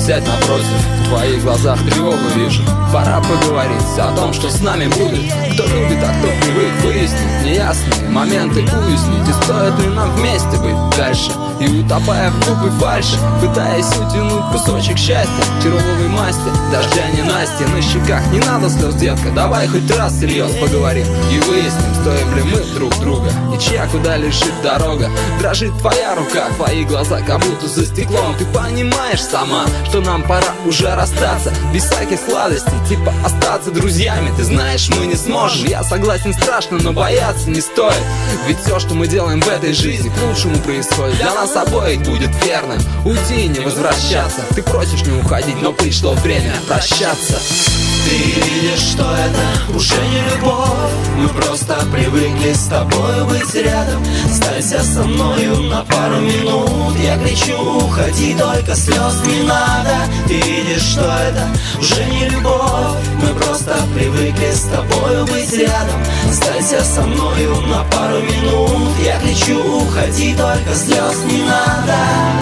сядь напротив. В твоих глазах тревогу вижу. Пора поговорить о том, что с нами будет. Кто любит, а кто привык, выяснить неясные моменты, уяснить, и стоит ли нам вместе быть дальше. И утопая в глупой фальши, пытаясь утянуть кусочек счастья, тяжелой масти, дождя ненастья на щеках. Не надо слез, детка, давай хоть раз всерьез поговорим и выясним, стоим ли мы друг друга, и чья куда лежит дорога. Дрожит твоя рука, твои глаза как будто за стеклом. Ты понимаешь сама, что нам пора уже расстаться, без всяких сладостей, типа остаться друзьями. Ты знаешь, мы не сможем, я согласен, страшно, но бояться не стоит. Ведь все, что мы делаем в этой жизни, к лучшему происходит. Для нас обоих будет верным уйти и не возвращаться. Ты просишь не уходить, но пришло время прощаться. Ты видишь, что это уже не любовь. Мы просто привыкли с тобой быть рядом. Останься со мною на пару минут. Я кричу, уходи, только слез не надо. Ты видишь, что это уже не любовь. Мы просто привыкли с тобой быть рядом. Останься со мною на пару минут. Я кричу, уходи, только слез не надо.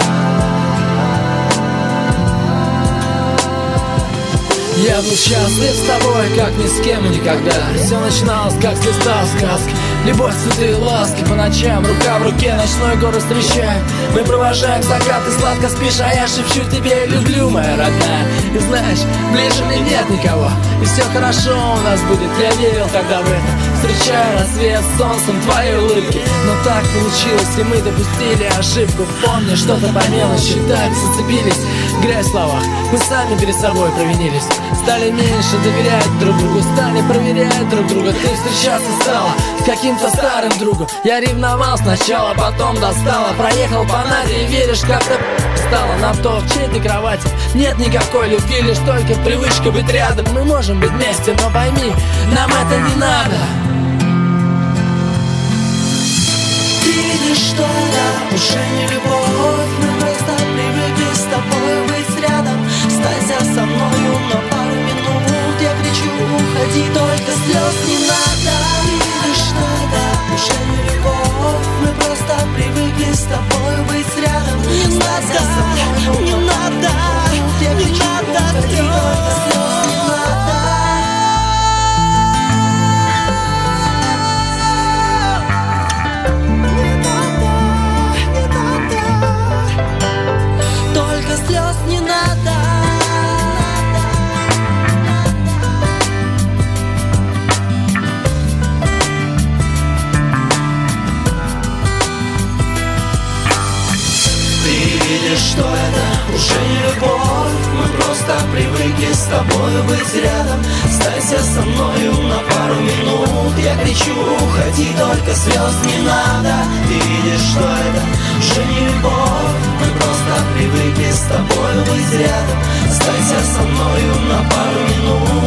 Я был счастлив с тобой, как ни с кем и никогда. Все начиналось, как с листа сказки. Любовь, цветы и ласки по ночам, рука в руке, ночной город встречаем. Мы провожаем закат, ты сладко спишь, а я шепчу тебе: люблю, моя родная. И знаешь, ближе мне нет никого, и все хорошо у нас будет. Я верил тогда в это, встречая рассвет с солнцем твоей улыбки. Но так получилось, и мы допустили ошибку. Помни, что-то по мелочи так зацепились. Грязь в словах, мы сами перед собой провинились. Стали меньше доверять друг другу, стали проверять друг друга. Ты встречаться стала с каким-то старым другом. Я ревновал сначала, потом достала. Проехал по Наде и веришь, как-то стало на то, в чьей-то кровати нет никакой любви, лишь только привычка быть рядом. Мы можем быть вместе, но пойми, нам это не надо. Ты видишь, что это уже не любовь. Мы просто привыкли с тобой быть рядом. Останься со мною на пару минут. Я кричу, уходи, только слез не надо. Ты видишь, что это уже не любовь. Мы просто привыкли с тобой быть рядом. Останься со мною не надо. Я кричу, уходи, только слез не надо. Только слез не надо. Ты видишь, что это уже не любовь. Мы просто привыкли с тобой быть рядом. Останься со мною на пару минут. Я кричу, уходи, только слез не надо. Ты видишь, что это уже не любовь. Мы просто привыкли с тобой быть рядом. Останься со мною на пару минут.